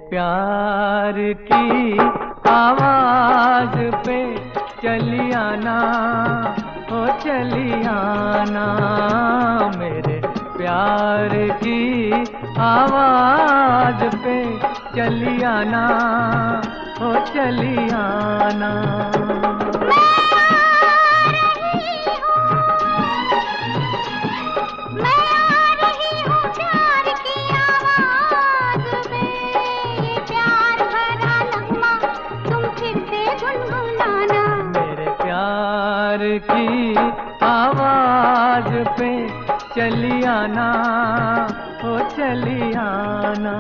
प्यार की आवाज पे चली आना, ओ चली आना। मेरे प्यार की आवाज पे चली आना, ओ चली आना। प्यार की आवाज पे चली आना, ओ चली आना।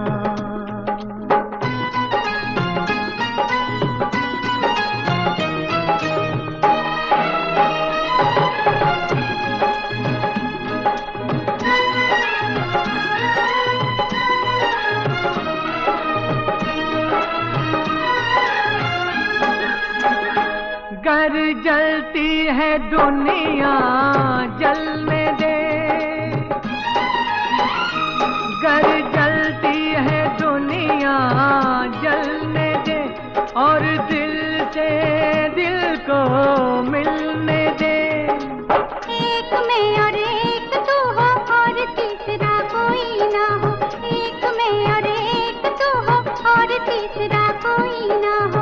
गर जलती है दुनिया जलने दे, गर जलती है दुनिया जलने दे, और दिल से दिल को मिलने दे। एक मैं और एक तू हो और तीसरा कोई ना हो, एक मैं और एक तू हो और तीसरा कोई ना हो।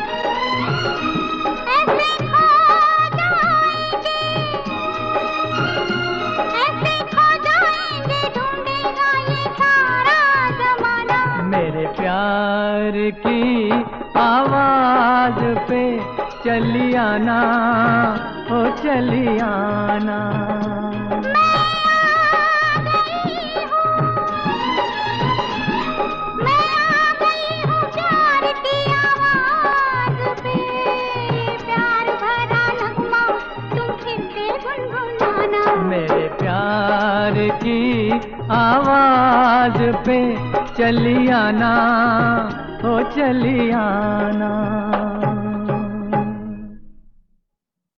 प्यार की आवाज पे चली आना, ओ चली आना। मेरे प्यार की आवाज पे चली आना, ओ चली आना।